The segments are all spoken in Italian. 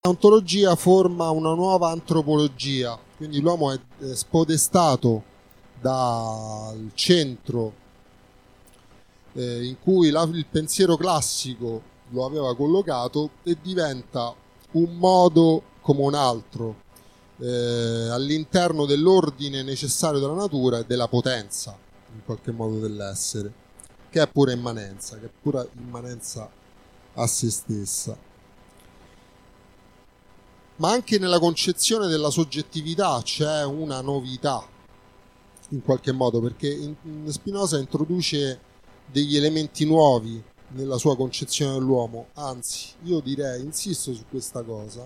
ontologia forma una nuova antropologia, quindi l'uomo è spodestato dal centro in cui il pensiero classico lo aveva collocato e diventa un modo come un altro all'interno dell'ordine necessario della natura e della potenza in qualche modo dell'essere, che è pura immanenza, che è pura immanenza a se stessa. Ma anche nella concezione della soggettività c'è una novità in qualche modo, perché Spinoza introduce degli elementi nuovi nella sua concezione dell'uomo, anzi io direi, insisto su questa cosa,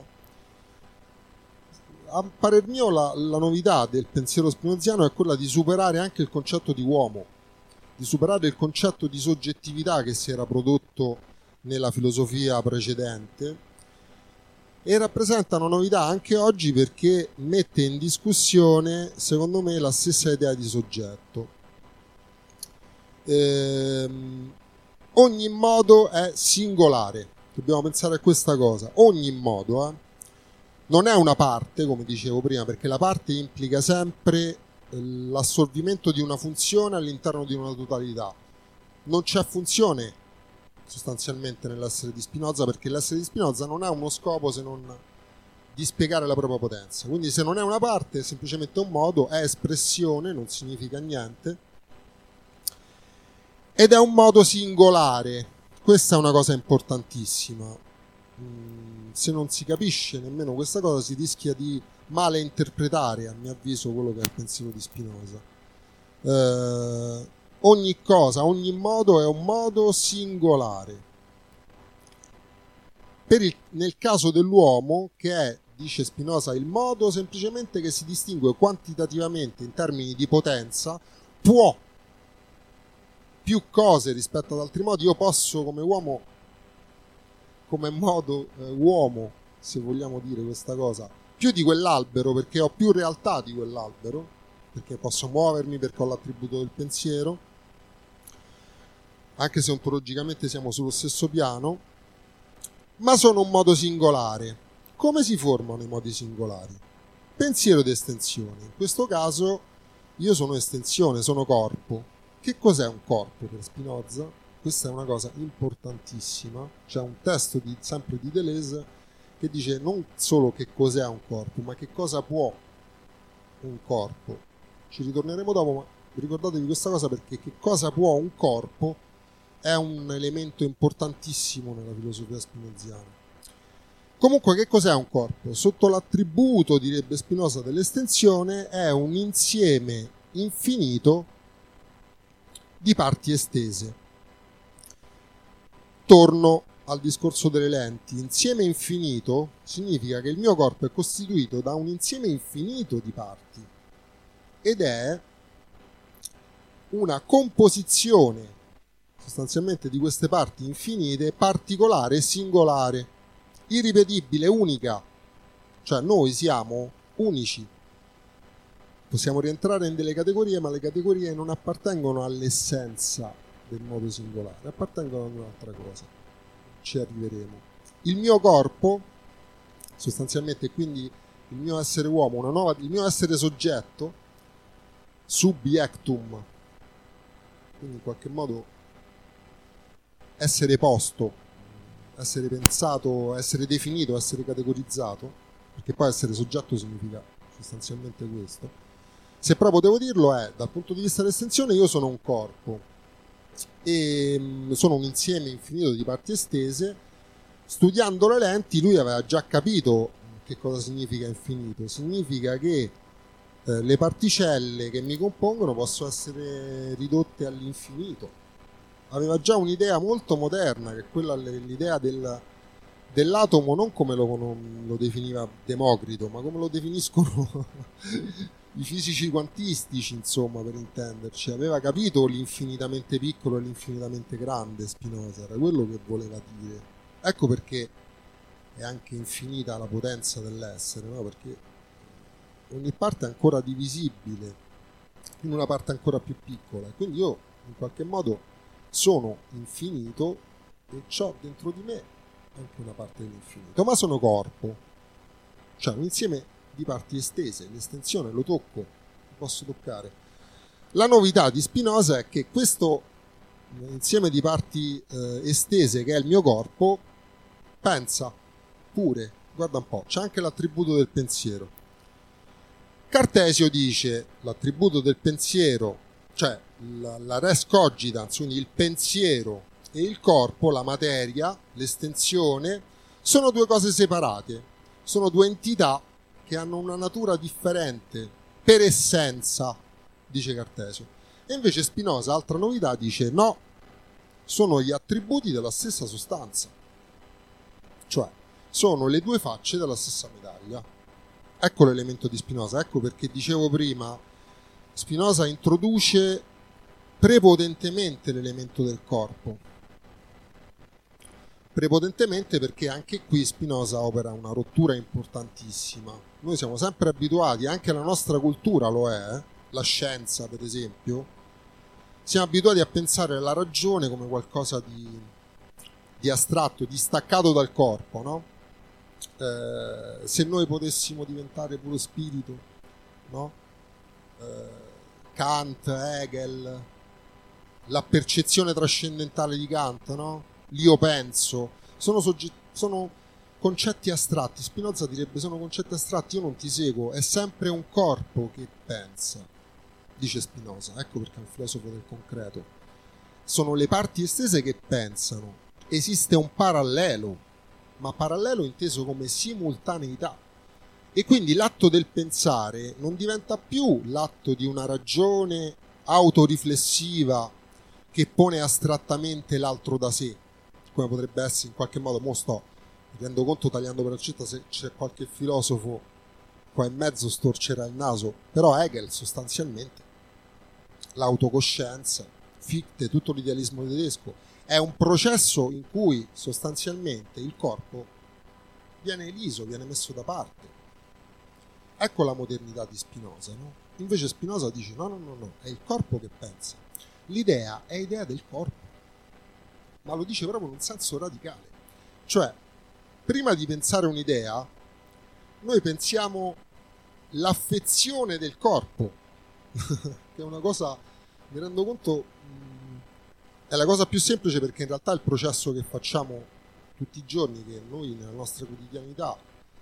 a parer mio la novità del pensiero spinoziano è quella di superare anche il concetto di uomo, di superare il concetto di soggettività che si era prodotto nella filosofia precedente, e rappresenta una novità anche oggi perché mette in discussione, secondo me, la stessa idea di soggetto. Ogni modo è singolare, dobbiamo pensare a questa cosa, ogni modo non è una parte, come dicevo prima, perché la parte implica sempre l'assolvimento di una funzione all'interno di una totalità. Non c'è funzione sostanzialmente nell'essere di Spinoza, perché l'essere di Spinoza non ha uno scopo se non di spiegare la propria potenza. Quindi se non è una parte, è semplicemente un modo, è espressione, non significa niente, ed è un modo singolare. Questa è una cosa importantissima. Se non si capisce nemmeno questa cosa si rischia di male interpretare, a mio avviso, quello che è il pensiero di Spinoza. Ogni cosa, ogni modo è un modo singolare. Nel caso dell'uomo, che è, dice Spinoza, il modo semplicemente che si distingue quantitativamente in termini di potenza, può più cose rispetto ad altri modi. Io posso come uomo, come modo uomo, se vogliamo dire questa cosa, più di quell'albero, perché ho più realtà di quell'albero, perché posso muovermi, perché ho l'attributo del pensiero, anche se ontologicamente siamo sullo stesso piano, ma sono un modo singolare. Come si formano i modi singolari? Pensiero ed estensione. In questo caso io sono estensione, sono corpo. Che cos'è un corpo per Spinoza? Questa è una cosa importantissima. C'è un testo sempre di Deleuze che dice non solo che cos'è un corpo, ma che cosa può un corpo. Ci ritorneremo dopo, ma ricordatevi questa cosa, perché che cosa può un corpo è un elemento importantissimo nella filosofia spinoziana. Comunque, che cos'è un corpo? Sotto l'attributo, direbbe Spinoza, dell'estensione, è un insieme infinito di parti estese. Torno al discorso delle lenti. Insieme infinito significa che il mio corpo è costituito da un insieme infinito di parti ed è una composizione sostanzialmente di queste parti infinite, particolare e singolare, irripetibile, unica. Cioè noi siamo unici. Possiamo rientrare in delle categorie, ma le categorie non appartengono all'essenza del modo singolare, appartengono ad un'altra cosa. Ci arriveremo. Il mio corpo, sostanzialmente, quindi il mio essere uomo, il mio essere soggetto, subiectum, quindi in qualche modo essere posto, essere pensato, essere definito, essere categorizzato, perché poi essere soggetto significa sostanzialmente questo. Se proprio devo dirlo è, dal punto di vista dell'estensione, io sono un corpo e sono un insieme infinito di parti estese. Studiando le lenti lui aveva già capito che cosa significa infinito. Significa che le particelle che mi compongono possono essere ridotte all'infinito. Aveva già un'idea molto moderna, che è quella, l'idea dell'atomo non come lo definiva Democrito, ma come lo definiscono i fisici quantistici, insomma, per intenderci. Aveva capito l'infinitamente piccolo e l'infinitamente grande Spinoza, era quello che voleva dire. Ecco perché è anche infinita la potenza dell'essere, no? Perché ogni parte è ancora divisibile in una parte ancora più piccola, quindi io in qualche modo sono infinito e ho dentro di me anche una parte dell'infinito, ma sono corpo, cioè un insieme di parti estese. L'estensione lo tocco, lo posso toccare. La novità di Spinoza è che questo insieme di parti estese, che è il mio corpo, pensa pure, guarda un po', c'è anche l'attributo del pensiero. Cartesio dice l'attributo del pensiero, cioè la res cogitans, quindi il pensiero e il corpo, la materia, l'estensione, sono due cose separate, sono due entità che hanno una natura differente per essenza, dice Cartesio. E invece Spinoza, altra novità, dice no, sono gli attributi della stessa sostanza, cioè sono le due facce della stessa medaglia. Ecco l'elemento di Spinoza, ecco perché dicevo prima, Spinoza introduce prepotentemente l'elemento del corpo. Prepotentemente perché anche qui Spinoza opera una rottura importantissima. Noi siamo sempre abituati, anche la nostra cultura lo è, la scienza per esempio, siamo abituati a pensare alla ragione come qualcosa di astratto, di staccato dal corpo, no? Se noi potessimo diventare puro spirito, no? Kant, Hegel, la percezione trascendentale di Kant, no? L'io penso, sono concetti astratti. Spinoza direbbe sono concetti astratti, io non ti seguo, è sempre un corpo che pensa, dice Spinoza. Ecco perché è un filosofo del concreto. Sono le parti estese che pensano, esiste un parallelo, ma parallelo inteso come simultaneità, e quindi l'atto del pensare non diventa più l'atto di una ragione autoriflessiva che pone astrattamente l'altro da sé, come potrebbe essere in qualche modo, mi rendo conto tagliando per accetta se c'è qualche filosofo qua in mezzo storcerà il naso, però Hegel sostanzialmente, l'autocoscienza, Fichte, tutto l'idealismo tedesco, è un processo in cui sostanzialmente il corpo viene eliso, viene messo da parte. Ecco la modernità di Spinoza, no? Invece Spinoza dice no, è il corpo che pensa. L'idea è idea del corpo, ma lo dice proprio in un senso radicale. Cioè, prima di pensare un'idea, noi pensiamo l'affezione del corpo, che è una cosa, mi rendo conto, è la cosa più semplice, perché in realtà è il processo che facciamo tutti i giorni, che noi nella nostra quotidianità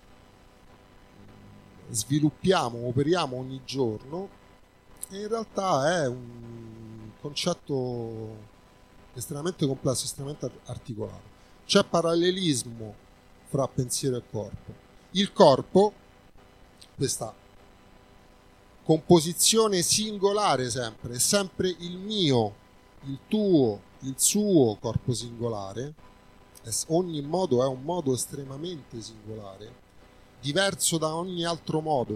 sviluppiamo, operiamo ogni giorno, e in realtà è un concetto estremamente complesso, estremamente articolato. C'è parallelismo fra pensiero e corpo. Il corpo, questa composizione singolare sempre, è sempre il mio, il tuo, il suo corpo singolare, ogni modo è un modo estremamente singolare, diverso da ogni altro modo,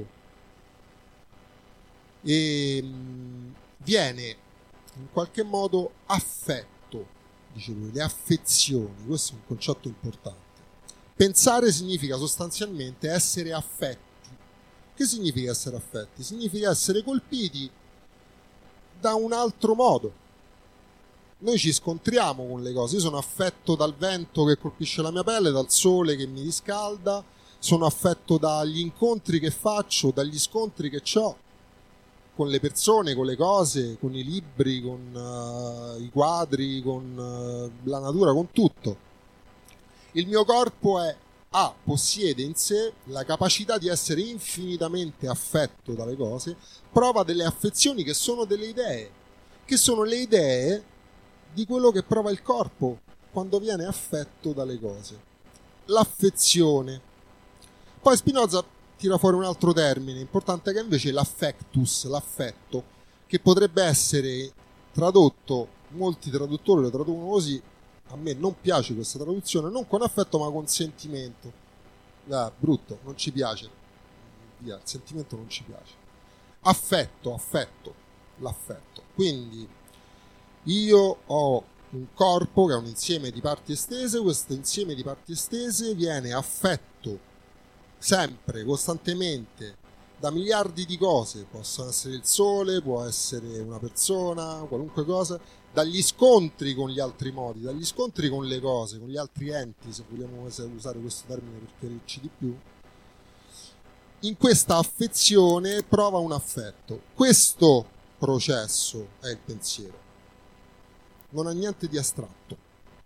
e viene in qualche modo affetto, dice lui, le affezioni. Questo è un concetto importante. Pensare significa sostanzialmente essere affetti. Che significa essere affetti? Significa essere colpiti da un altro modo. Noi ci scontriamo con le cose. Io sono affetto dal vento che colpisce la mia pelle, dal sole che mi riscalda, sono affetto dagli incontri che faccio, dagli scontri che ho con le persone, con le cose, con i libri, con i quadri, con la natura, con tutto. Il mio corpo possiede in sé la capacità di essere infinitamente affetto dalle cose, prova delle affezioni che sono delle idee, che sono le idee di quello che prova il corpo quando viene affetto dalle cose. L'affezione. Poi Spinoza tira fuori un altro termine importante, che è invece l'affectus, l'affetto, che potrebbe essere tradotto, molti traduttori lo traducono così, a me non piace questa traduzione, non con affetto ma con sentimento. Brutto, non ci piace, via, il sentimento non ci piace. Affetto, l'affetto. Quindi io ho un corpo che è un insieme di parti estese, questo insieme di parti estese viene affetto sempre, costantemente, da miliardi di cose, possono essere il sole, può essere una persona, qualunque cosa, dagli scontri con gli altri modi, dagli scontri con le cose, con gli altri enti, se vogliamo usare questo termine per chiarirci di più. In questa affezione prova un affetto. Questo processo è il pensiero. Non ha niente di astratto.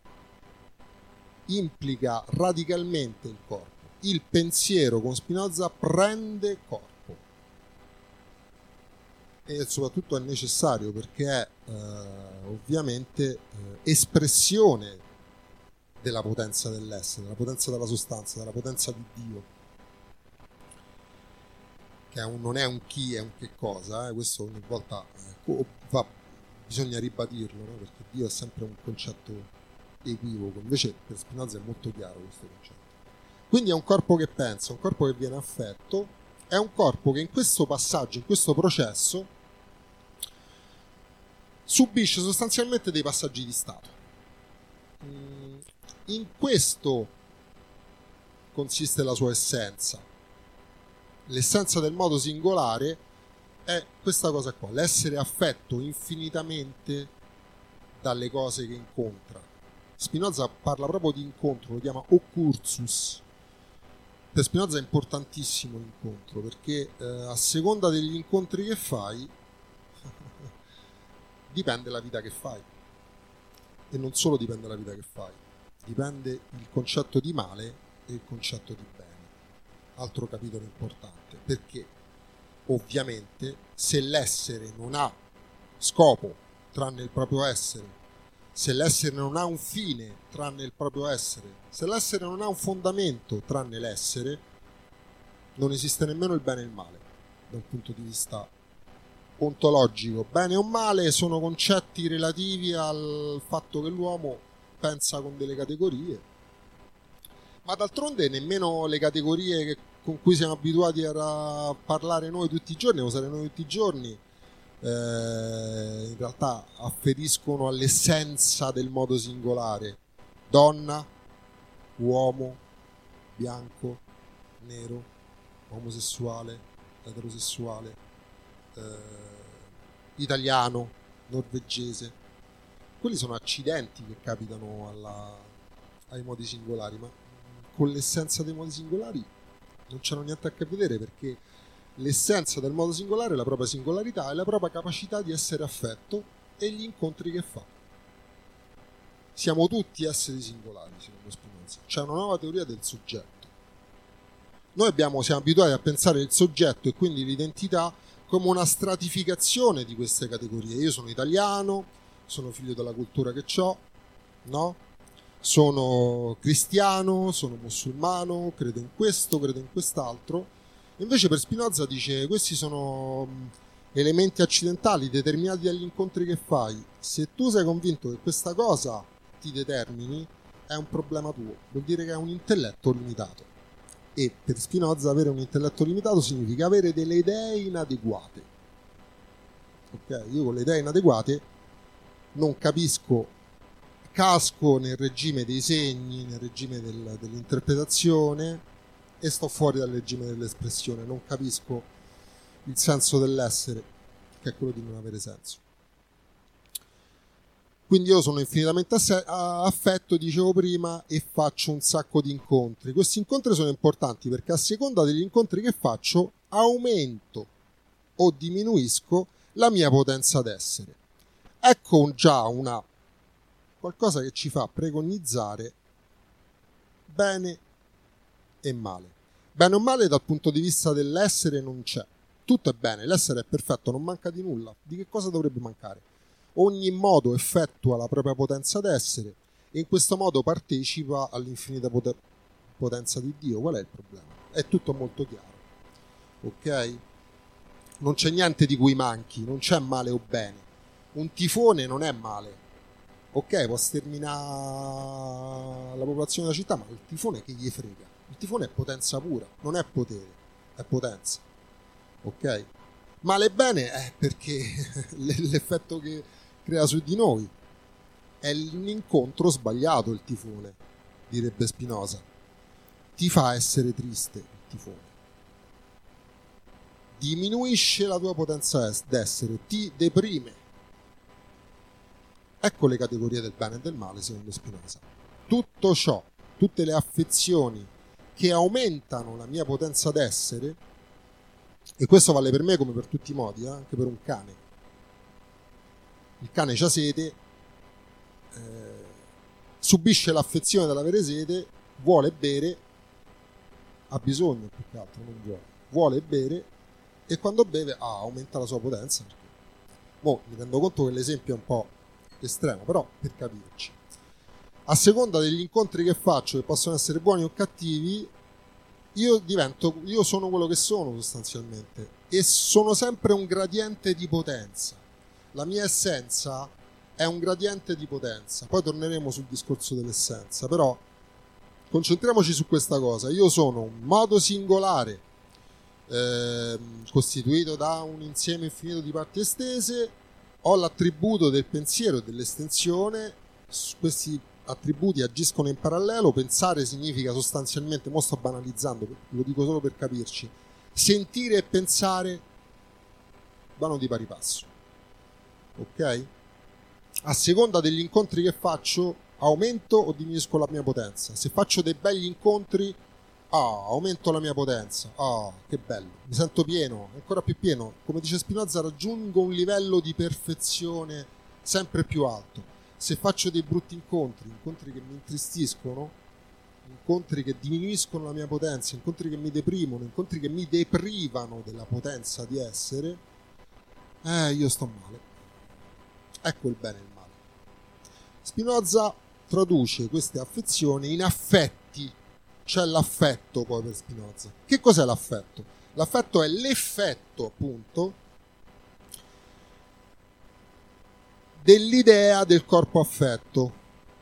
Implica radicalmente il corpo. Il pensiero con Spinoza prende corpo. E soprattutto è necessario perché è ovviamente espressione della potenza dell'essere, della potenza della sostanza, della potenza di Dio. Che non è un chi, è un che cosa, questo ogni volta bisogna ribadirlo, no? Perché Dio è sempre un concetto equivoco, invece per Spinoza è molto chiaro questo concetto. Quindi è un corpo che pensa, un corpo che viene affetto, è un corpo che in questo passaggio, in questo processo, subisce sostanzialmente dei passaggi di stato. In questo consiste la sua essenza. L'essenza del modo singolare è questa cosa qua, l'essere affetto infinitamente dalle cose che incontra. Spinoza parla proprio di incontro, lo chiama occursus. Per Spinoza è importantissimo l'incontro, perché a seconda degli incontri che fai dipende la vita che fai. E non solo dipende la vita che fai, dipende il concetto di male e il concetto di bene. Altro capitolo importante, perché ovviamente se l'essere non ha scopo tranne il proprio essere, se l'essere non ha un fine tranne il proprio essere, se l'essere non ha un fondamento tranne l'essere, non esiste nemmeno il bene e il male da un punto di vista ontologico. Bene o male sono concetti relativi al fatto che l'uomo pensa con delle categorie, ma d'altronde nemmeno le categorie con cui siamo abituati a parlare noi tutti i giorni, a usare noi tutti i giorni, in realtà afferiscono all'essenza del modo singolare: donna, uomo, bianco, nero, omosessuale, eterosessuale, italiano, norvegese. Quelli sono accidenti che capitano ai modi singolari, ma con l'essenza dei modi singolari non c'hanno niente a che vedere, perché l'essenza del modo singolare è la propria singolarità e la propria capacità di essere affetto e gli incontri che fa. Siamo tutti esseri singolari, secondo Spinoza. C'è una nuova teoria del soggetto. Noi siamo abituati a pensare il soggetto e quindi l'identità come una stratificazione di queste categorie. Io sono italiano, sono figlio della cultura che ho, no? Sono cristiano, sono musulmano, credo in questo, credo in quest'altro. Invece per Spinoza dice: questi sono elementi accidentali determinati dagli incontri che fai. Se tu sei convinto che questa cosa ti determini, è un problema tuo, vuol dire che hai un intelletto limitato. E per Spinoza avere un intelletto limitato significa avere delle idee inadeguate. Ok? Io con le idee inadeguate non capisco, casco nel regime dei segni, nel regime dell'interpretazione e sto fuori dal regime dell'espressione, non capisco il senso dell'essere, che è quello di non avere senso. Quindi io sono infinitamente affetto, dicevo prima, e faccio un sacco di incontri. Questi incontri sono importanti perché a seconda degli incontri che faccio aumento o diminuisco la mia potenza d'essere. Ecco già qualcosa che ci fa preconizzare bene e male. Bene o male dal punto di vista dell'essere non c'è. Tutto è bene, l'essere è perfetto, non manca di nulla. Di che cosa dovrebbe mancare? Ogni modo effettua la propria potenza d'essere e in questo modo partecipa all'infinita potenza di Dio. Qual è il problema? È tutto molto chiaro. Ok? Non c'è niente di cui manchi, non c'è male o bene. Un tifone non è male. Ok, può sterminare la popolazione della città, ma il tifone che gli frega? Il tifone è potenza pura, non è potere, è potenza. Ok? Male e bene è perché l'effetto che crea su di noi è un incontro sbagliato. Il tifone, direbbe Spinoza, ti fa essere triste il tifone. diminuisce la tua potenza d'essere, ti deprime. Ecco le categorie del bene e del male secondo Spinoza. Tutto ciò, tutte le affezioni che aumentano la mia potenza d'essere, e questo vale per me come per tutti i modi, anche per un cane. Il cane c'ha sete, subisce l'affezione dell'avere sete, vuole bere, ha bisogno più che altro, non vuole bere, e quando beve aumenta la sua potenza. Mo mi rendo conto che l'esempio è un po' estremo, però per capirci, a seconda degli incontri che faccio, che possono essere buoni o cattivi, io sono quello che sono sostanzialmente, e sono sempre un gradiente di potenza. La mia essenza è un gradiente di potenza. Poi torneremo sul discorso dell'essenza, però concentriamoci su questa cosa. Io sono un modo singolare costituito da un insieme infinito di parti estese, ho l'attributo del pensiero e dell'estensione, questi attributi agiscono in parallelo. Pensare significa sostanzialmente, mo sto banalizzando, lo dico solo per capirci, sentire e pensare vanno di pari passo, ok? A seconda degli incontri che faccio aumento o diminuisco la mia potenza. Se faccio dei begli incontri, aumento la mia potenza, che bello, mi sento pieno, ancora più pieno, come dice Spinoza, raggiungo un livello di perfezione sempre più alto. Se faccio dei brutti incontri che mi intristiscono, incontri che diminuiscono la mia potenza, incontri che mi deprimono, incontri che mi deprivano della potenza di essere, io sto male. Ecco il bene e il male. Spinoza traduce queste affezioni in affetti. C'è l'affetto poi per Spinoza. Che cos'è l'affetto? L'affetto è l'effetto, appunto, dell'idea del corpo affetto.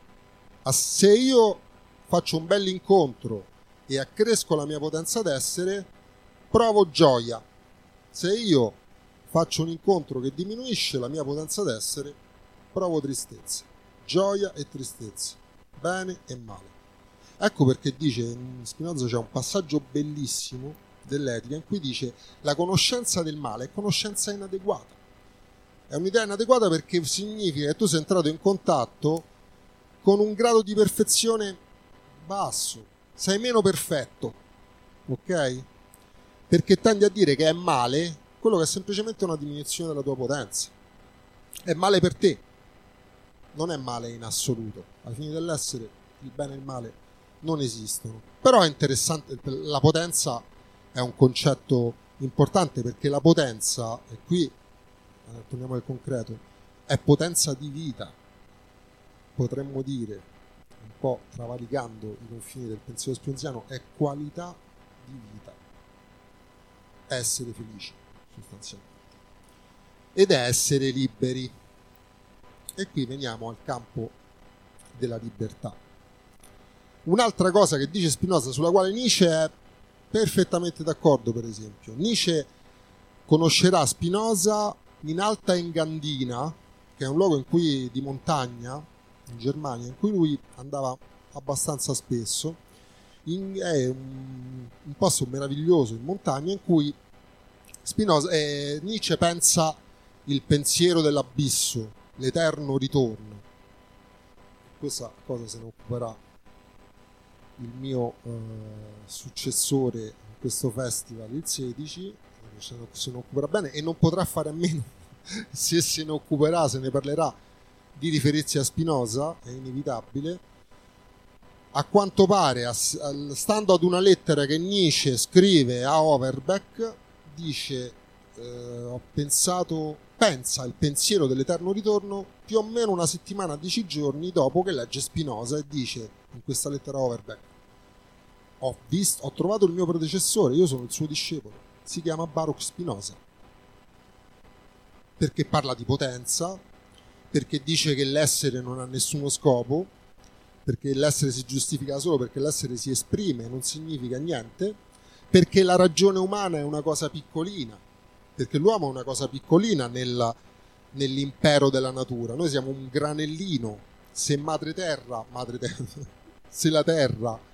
Se io faccio un bell'incontro e accresco la mia potenza d'essere, provo gioia. Se io faccio un incontro che diminuisce la mia potenza d'essere, provo tristezza. Gioia e tristezza, bene e male. Ecco perché dice, in Spinoza c'è un passaggio bellissimo dell'etica in cui dice: la conoscenza del male è conoscenza inadeguata. È un'idea inadeguata perché significa che tu sei entrato in contatto con un grado di perfezione basso, sei meno perfetto, ok? Perché tendi a dire che è male quello che è semplicemente una diminuzione della tua potenza. È male per te, non è male in assoluto. Ai fini dell'essere il bene e il male non esistono. Però è interessante, la potenza è un concetto importante, perché la potenza, e qui torniamo al concreto, è potenza di vita, potremmo dire, un po' travalicando i confini del pensiero spinoziano, è qualità di vita, essere felici sostanzialmente, ed è essere liberi. E qui veniamo al campo della libertà. Un'altra cosa che dice Spinoza, sulla quale Nietzsche è perfettamente d'accordo, per esempio. Nietzsche conoscerà Spinoza in Alta Engadina, che è un luogo di montagna, in Germania, in cui lui andava abbastanza spesso. È un posto meraviglioso in montagna in cui Nietzsche pensa il pensiero dell'abisso, l'eterno ritorno. Questa cosa se ne occuperà il mio successore in questo festival, il 16, se ne occuperà bene, e non potrà fare a meno, se se ne occuperà, se ne parlerà, di riferirsi a Spinoza, è inevitabile. A quanto pare, stando ad una lettera che Nietzsche scrive a Overbeck, dice: pensa il pensiero dell'eterno ritorno più o meno una settimana, 10 giorni dopo che legge Spinoza, e dice in questa lettera a Overbeck: ho trovato il mio predecessore, io sono il suo discepolo, si chiama Baruch Spinoza, perché parla di potenza, perché dice che l'essere non ha nessuno scopo, perché l'essere si giustifica solo perché l'essere si esprime, non significa niente, perché la ragione umana è una cosa piccolina, perché l'uomo è una cosa piccolina nell'impero della natura. Noi siamo un granellino. Se la terra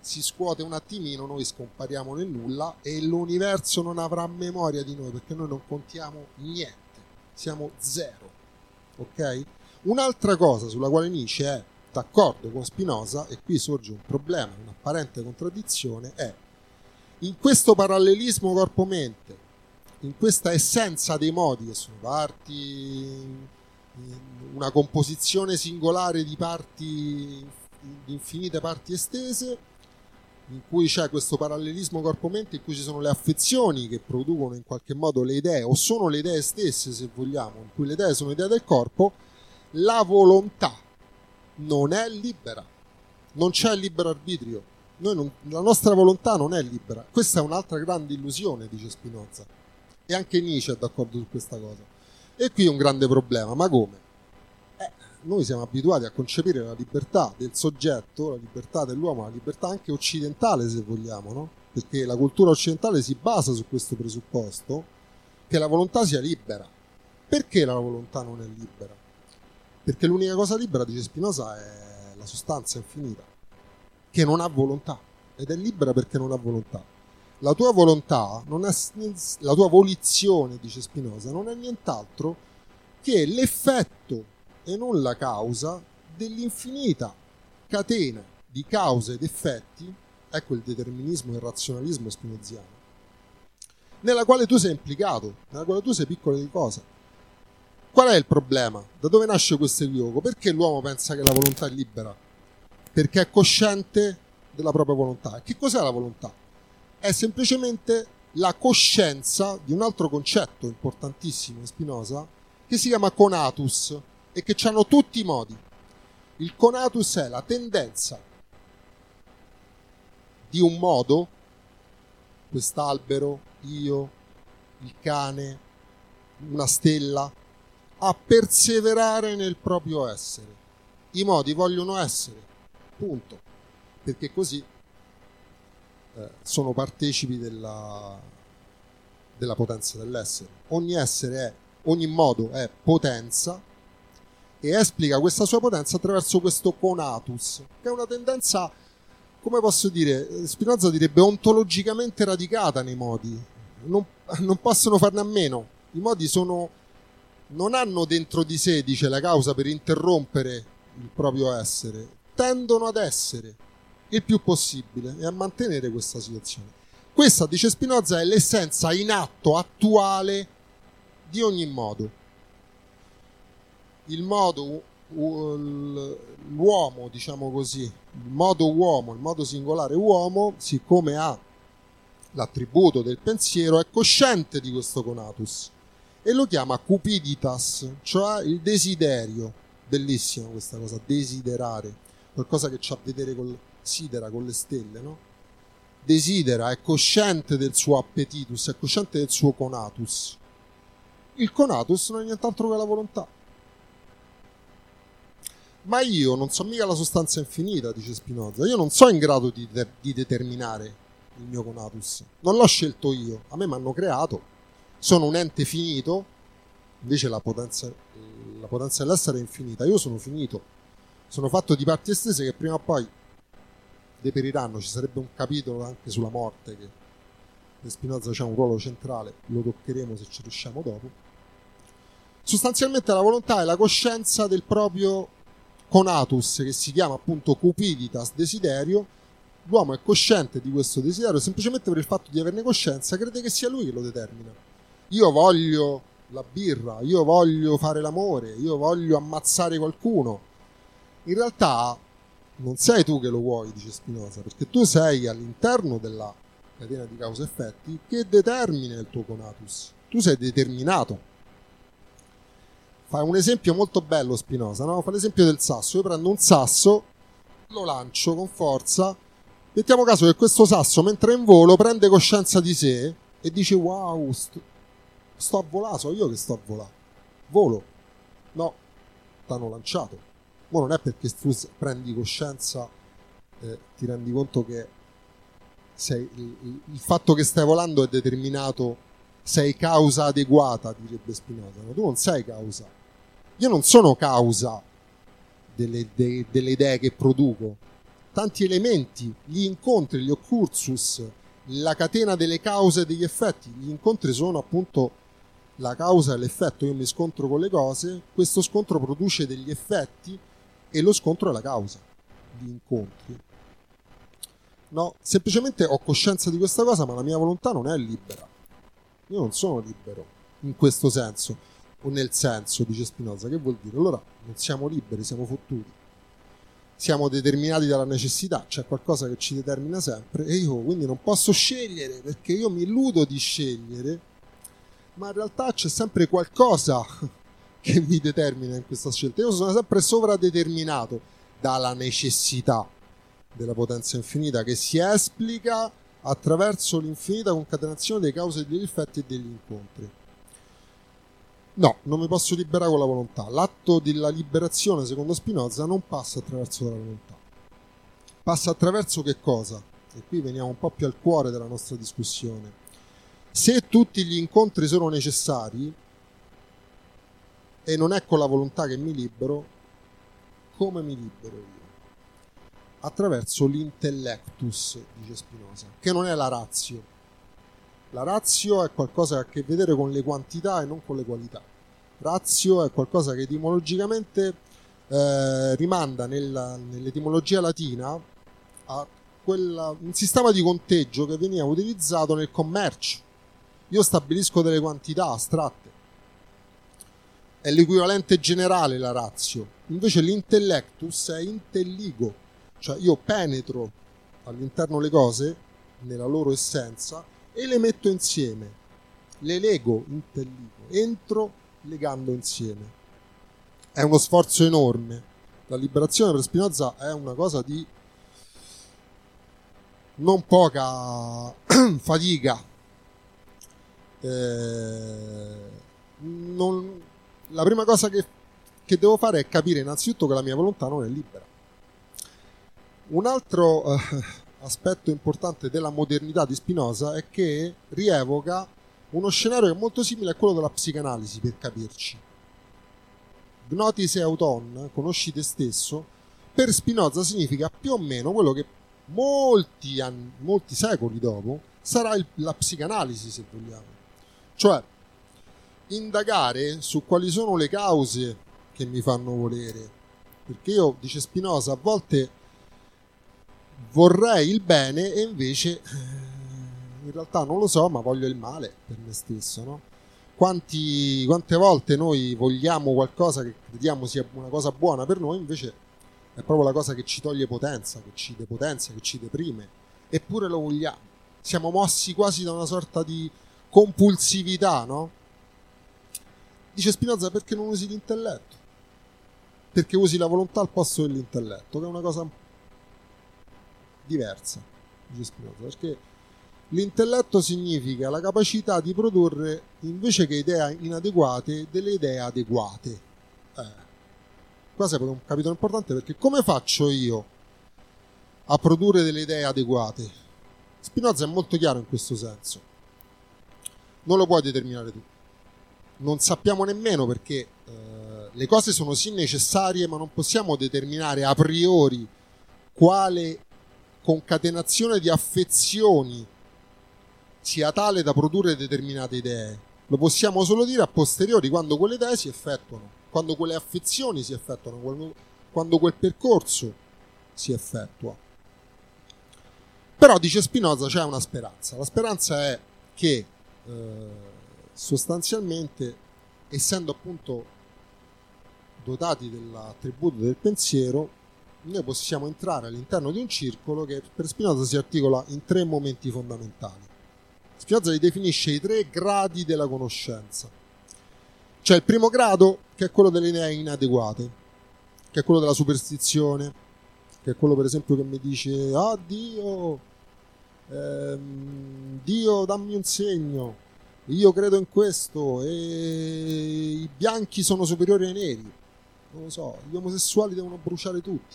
si scuote un attimino, noi scompariamo nel nulla e l'universo non avrà memoria di noi, perché noi non contiamo niente, siamo zero, ok? Un'altra cosa sulla quale Nietzsche è d'accordo con Spinoza, e qui sorge un problema, un'apparente contraddizione, è in questo parallelismo corpo-mente, in questa essenza dei modi che sono parti, una composizione singolare di parti, di infinite parti estese, in cui c'è questo parallelismo corpo-mente, in cui ci sono le affezioni che producono in qualche modo le idee, o sono le idee stesse se vogliamo, in cui le idee sono idee del corpo, la volontà non è libera, non c'è libero arbitrio, la nostra volontà non è libera. Questa è un'altra grande illusione, dice Spinoza, e anche Nietzsche è d'accordo su questa cosa. E qui è un grande problema, ma come? Noi siamo abituati a concepire la libertà del soggetto, la libertà dell'uomo, la libertà anche occidentale se vogliamo, no? Perché la cultura occidentale si basa su questo presupposto che la volontà sia libera. Perché la volontà non è libera? Perché l'unica cosa libera, dice Spinoza, è la sostanza infinita, che non ha volontà, ed è libera perché non ha volontà. La tua volontà, non è, la tua volizione, dice Spinoza, non è nient'altro che l'effetto e non la causa dell'infinita catena di cause ed effetti, ecco il determinismo e il razionalismo spinoziano, nella quale tu sei implicato, nella quale tu sei piccolo di cosa. Qual è il problema? Da dove nasce questo equivoco? Perché l'uomo pensa che la volontà è libera? Perché è cosciente della propria volontà. E che cos'è la volontà? È semplicemente la coscienza di un altro concetto importantissimo in Spinoza, che si chiama conatus, e che hanno tutti i modi. Il conatus è la tendenza di un modo, quest'albero, io, il cane, una stella, a perseverare nel proprio essere. I modi vogliono essere, punto, perché così sono partecipi della potenza dell'essere. Ogni modo è potenza, e esplica questa sua potenza attraverso questo conatus, che è una tendenza, come posso dire, Spinoza direbbe ontologicamente radicata nei modi, non possono farne a meno. I modi non hanno dentro di sé, dice, la causa per interrompere il proprio essere, tendono ad essere il più possibile e a mantenere questa situazione. Questa, dice Spinoza, è l'essenza in atto attuale di ogni modo. Il modo, l'uomo, diciamo così, il modo uomo, il modo singolare uomo, siccome ha l'attributo del pensiero, è cosciente di questo conatus e lo chiama cupiditas, cioè il desiderio. Bellissima questa cosa, desiderare, qualcosa che ha a vedere col sidera, con le stelle, no? Desidera, è cosciente del suo appetitus, è cosciente del suo conatus. Il conatus non è nient'altro che la volontà. Ma io non so mica la sostanza infinita, dice Spinoza, io non so in grado di determinare il mio conatus, non l'ho scelto io, a me mi hanno creato, sono un ente finito, invece la potenza dell'essere è infinita, io sono finito, sono fatto di parti estese che prima o poi deperiranno. Ci sarebbe un capitolo anche sulla morte, che per Spinoza c'è un ruolo centrale, lo toccheremo se ci riusciamo dopo. Sostanzialmente la volontà è la coscienza del proprio conatus, che si chiama appunto cupiditas, desiderio. L'uomo è cosciente di questo desiderio semplicemente per il fatto di averne coscienza, crede che sia lui che lo determina. Io voglio la birra, io voglio fare l'amore, io voglio ammazzare qualcuno. In realtà non sei tu che lo vuoi, dice Spinoza, perché tu sei all'interno della catena di causa-effetti che determina il tuo conatus. Tu sei determinato. Fa un esempio molto bello Spinoza, no? Fa l'esempio del sasso. Io prendo un sasso, lo lancio con forza, mettiamo caso che questo sasso mentre è in volo prende coscienza di sé e dice wow, sto a volare, so io che sto a volare, volo. No, t'hanno lanciato. Ma non è perché tu prendi coscienza, ti rendi conto che il fatto che stai volando è determinato, sei causa adeguata, direbbe Spinoza. No? Tu non sei causa. Io non sono causa delle idee che produco. tanti elementi, gli incontri, gli occursus, la catena delle cause e degli effetti. Gli incontri sono appunto la causa e l'effetto. Io mi scontro con le cose, questo scontro produce degli effetti e lo scontro è la causa, gli incontri. No, semplicemente ho coscienza di questa cosa, ma la mia volontà non è libera. Io non sono libero in questo senso, o nel senso, dice Spinoza. Che vuol dire? Allora non siamo liberi, siamo fottuti. Siamo determinati dalla necessità, c'è qualcosa che ci determina sempre e io quindi non posso scegliere, perché io mi illudo di scegliere, ma in realtà c'è sempre qualcosa che mi determina in questa scelta. Io sono sempre sovradeterminato dalla necessità della potenza infinita, che si esplica attraverso l'infinita concatenazione delle cause, degli effetti e degli incontri. No, non mi posso liberare con la volontà. L'atto della liberazione, secondo Spinoza, non passa attraverso la volontà. Passa attraverso che cosa? E qui veniamo un po' più al cuore della nostra discussione. Se tutti gli incontri sono necessari e non è con la volontà che mi libero, come mi libero io? Attraverso l'intellectus, dice Spinoza, che non è la ratio. La ratio è qualcosa che ha a che vedere con le quantità e non con le qualità. Ratio è qualcosa che etimologicamente rimanda nell'etimologia latina a un sistema di conteggio che veniva utilizzato nel commercio. Io stabilisco delle quantità astratte. È l'equivalente generale la ratio. Invece l'intellectus è intelligo, cioè io penetro all'interno le cose nella loro essenza e le metto insieme, le lego, intelligo, entro legando insieme. È uno sforzo enorme. La liberazione per Spinoza è una cosa di non poca fatica. La prima cosa che devo fare è capire innanzitutto che la mia volontà non è libera. Un altro aspetto importante della modernità di Spinoza è che rievoca uno scenario che è molto simile a quello della psicanalisi, per capirci. Gnotis e auton, conosci te stesso, per Spinoza significa più o meno quello che molti secoli dopo sarà la psicanalisi, se vogliamo. Cioè, indagare su quali sono le cause che mi fanno volere. Perché io, dice Spinoza, a volte vorrei il bene e invece in realtà non lo so, ma voglio il male per me stesso, no? Quante volte noi vogliamo qualcosa che crediamo sia una cosa buona per noi, invece è proprio la cosa che ci toglie potenza, che ci depotenzia, che ci deprime, eppure lo vogliamo. Siamo mossi quasi da una sorta di compulsività, no? Dice Spinoza, perché non usi l'intelletto? Perché usi la volontà al posto dell'intelletto, che è una cosa diversa, dice Spinoza, perché l'intelletto significa la capacità di produrre, invece che idee inadeguate, delle idee adeguate. Questo è un capitolo importante, perché come faccio io a produrre delle idee adeguate? Spinoza è molto chiaro in questo senso. Non lo puoi determinare tu. Non sappiamo nemmeno, perché le cose sono sì necessarie, ma non possiamo determinare a priori quale concatenazione di affezioni sia tale da produrre determinate idee. Lo possiamo solo dire a posteriori, quando quelle idee si effettuano, quando quelle affezioni si effettuano, quando quel percorso si effettua. Però, dice Spinoza, c'è una speranza. La speranza è che sostanzialmente, essendo appunto dotati dell'attributo del pensiero, noi possiamo entrare all'interno di un circolo che per Spinoza si articola in 3 momenti fondamentali. Spinoza li definisce i 3 gradi della conoscenza. C'è il primo grado, che è quello delle idee inadeguate, che è quello della superstizione, che è quello per esempio che mi dice Dio dammi un segno, io credo in questo, e i bianchi sono superiori ai neri, non lo so, gli omosessuali devono bruciare tutti,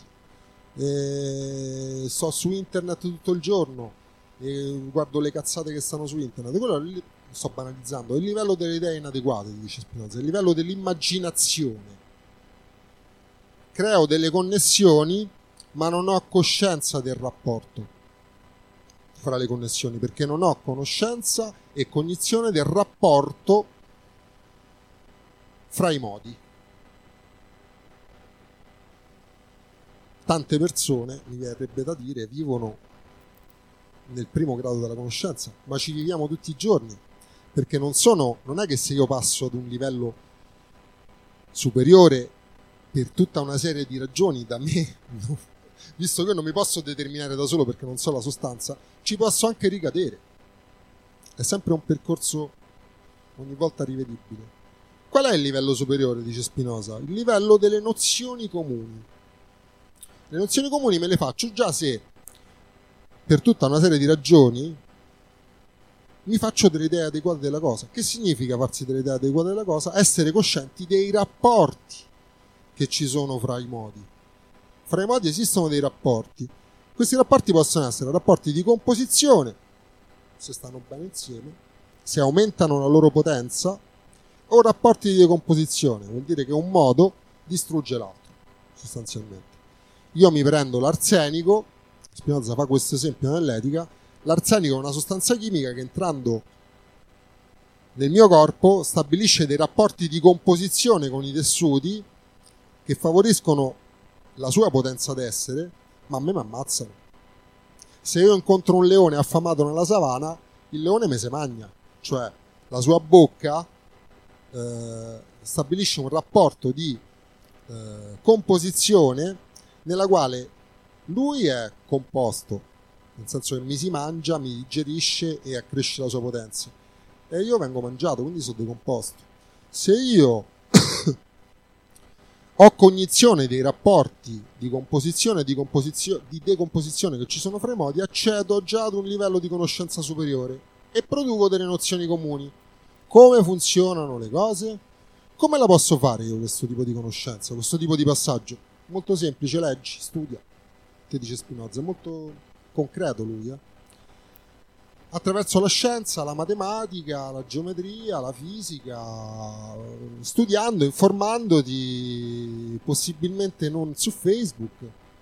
sto su internet tutto il giorno e guardo le cazzate che stanno su internet. Quello sto banalizzando, è il livello delle idee inadeguate, dice Spinoza, è il livello dell'immaginazione. Creo delle connessioni ma non ho coscienza del rapporto fra le connessioni, perché non ho conoscenza e cognizione del rapporto fra i modi. Tante persone, mi verrebbe da dire, vivono nel primo grado della conoscenza, ma ci viviamo tutti i giorni, perché non è che se io passo ad un livello superiore per tutta una serie di ragioni da me, visto che io non mi posso determinare da solo perché non so la sostanza, ci posso anche ricadere. È sempre un percorso ogni volta rivedibile. Qual è il livello superiore, dice Spinoza? Il livello delle nozioni comuni. Le nozioni comuni me le faccio già se, per tutta una serie di ragioni, mi faccio delle idee adeguate della cosa. Che significa farsi delle idee adeguate della cosa? Essere coscienti dei rapporti che ci sono fra i modi. Fra i modi esistono dei rapporti. Questi rapporti possono essere rapporti di composizione, se stanno bene insieme, se aumentano la loro potenza, o rapporti di decomposizione, vuol dire che un modo distrugge l'altro, sostanzialmente. Io mi prendo l'arsenico, Spinoza fa questo esempio nell'Etica, l'arsenico è una sostanza chimica che entrando nel mio corpo stabilisce dei rapporti di composizione con i tessuti che favoriscono la sua potenza d'essere, ma a me mi ammazzano. Se io incontro un leone affamato nella savana, il leone me se magna, cioè la sua bocca stabilisce un rapporto di composizione nella quale lui è composto, nel senso che mi si mangia, mi digerisce e accresce la sua potenza, e io vengo mangiato, quindi sono decomposto. Se io ho cognizione dei rapporti di composizione e di decomposizione che ci sono fra i modi, accedo già ad un livello di conoscenza superiore e produco delle nozioni comuni. Come funzionano le cose? Come la posso fare io questo tipo di conoscenza, questo tipo di passaggio? Molto semplice, leggi, studia. Che dice Spinoza, è molto concreto lui. Attraverso la scienza, la matematica, la geometria, la fisica, studiando, informandoti, possibilmente non su Facebook,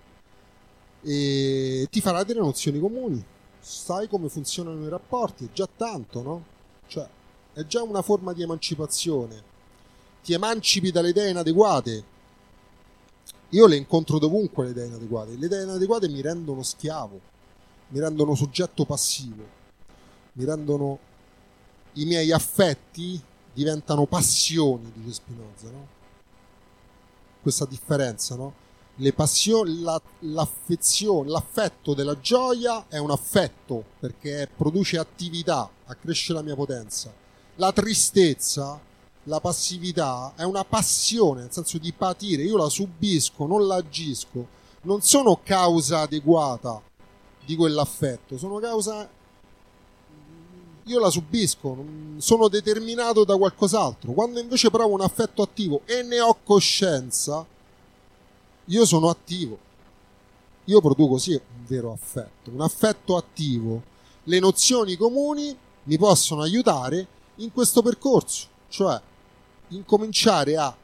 e ti farà delle nozioni comuni. Sai come funzionano i rapporti, è già tanto, no? Cioè, è già una forma di emancipazione. Ti emancipi dalle idee inadeguate. Io le incontro dovunque le idee inadeguate. Le idee inadeguate mi rendono schiavo, mi rendono soggetto passivo, mi rendono, i miei affetti diventano passioni, dice Spinoza, no? Questa differenza, no? Le passioni, l'affezione, l'affetto della gioia è un affetto perché produce attività, accresce la mia potenza. La tristezza, la passività è una passione, nel senso di patire, io la subisco, non la agisco, non sono causa adeguata di quell'affetto, sono causa, io la subisco, sono determinato da qualcos'altro. Quando invece provo un affetto attivo e ne ho coscienza, io sono attivo, io produco sì un vero affetto, un affetto attivo. Le nozioni comuni mi possono aiutare in questo percorso, cioè incominciare a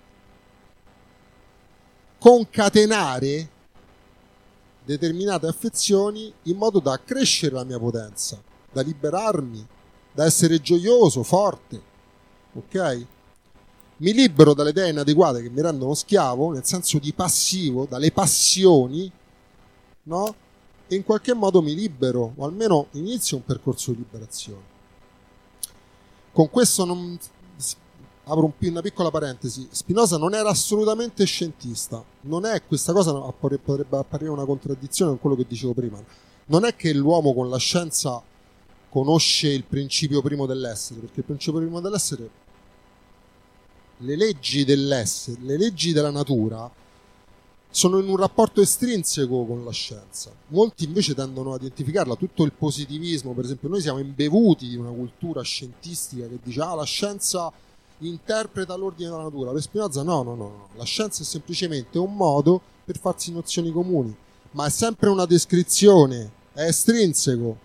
concatenare determinate affezioni in modo da accrescere la mia potenza, da liberarmi, da essere gioioso, forte, ok? Mi libero dalle idee inadeguate che mi rendono schiavo, nel senso di passivo, dalle passioni, no? E in qualche modo mi libero, o almeno inizio un percorso di liberazione. Con questo apro una piccola parentesi. Spinoza non era assolutamente scientista. Non è, questa cosa potrebbe apparire una contraddizione con quello che dicevo prima. Non è che l'uomo con la scienza conosce il principio primo dell'essere, perché il principio primo dell'essere, le leggi dell'essere, le leggi della natura sono in un rapporto estrinseco con la scienza. Molti invece tendono a identificarla, tutto il positivismo, per esempio. Noi siamo imbevuti di una cultura scientistica che dice la scienza interpreta l'ordine della natura. Per Spinoza no, la scienza è semplicemente un modo per farsi nozioni comuni, ma è sempre una descrizione, è estrinseco.